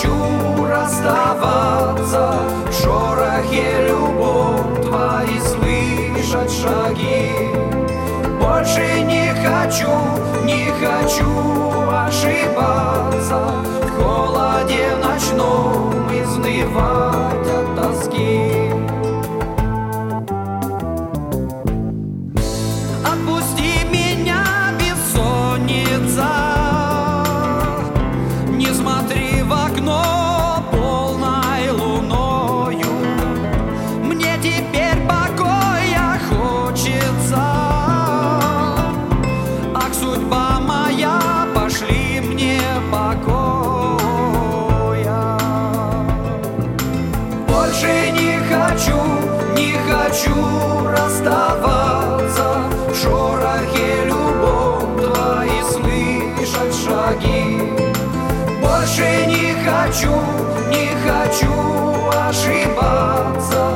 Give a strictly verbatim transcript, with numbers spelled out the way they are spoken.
хочу расставаться, в шорохе любовь твои слышать шаги. Больше не хочу, не хочу ошибаться, в холоде ночном изнывать от тоски. Отпусти меня, бессонница, не смотри в окно полной луною. Мне теперь покоя хочется. Ах, судьба моя, пошли мне покоя. Больше не хочу, не хочу расставаться, в шорохе любовь твои слышать шаги. Больше не хочу, не хочу ошибаться,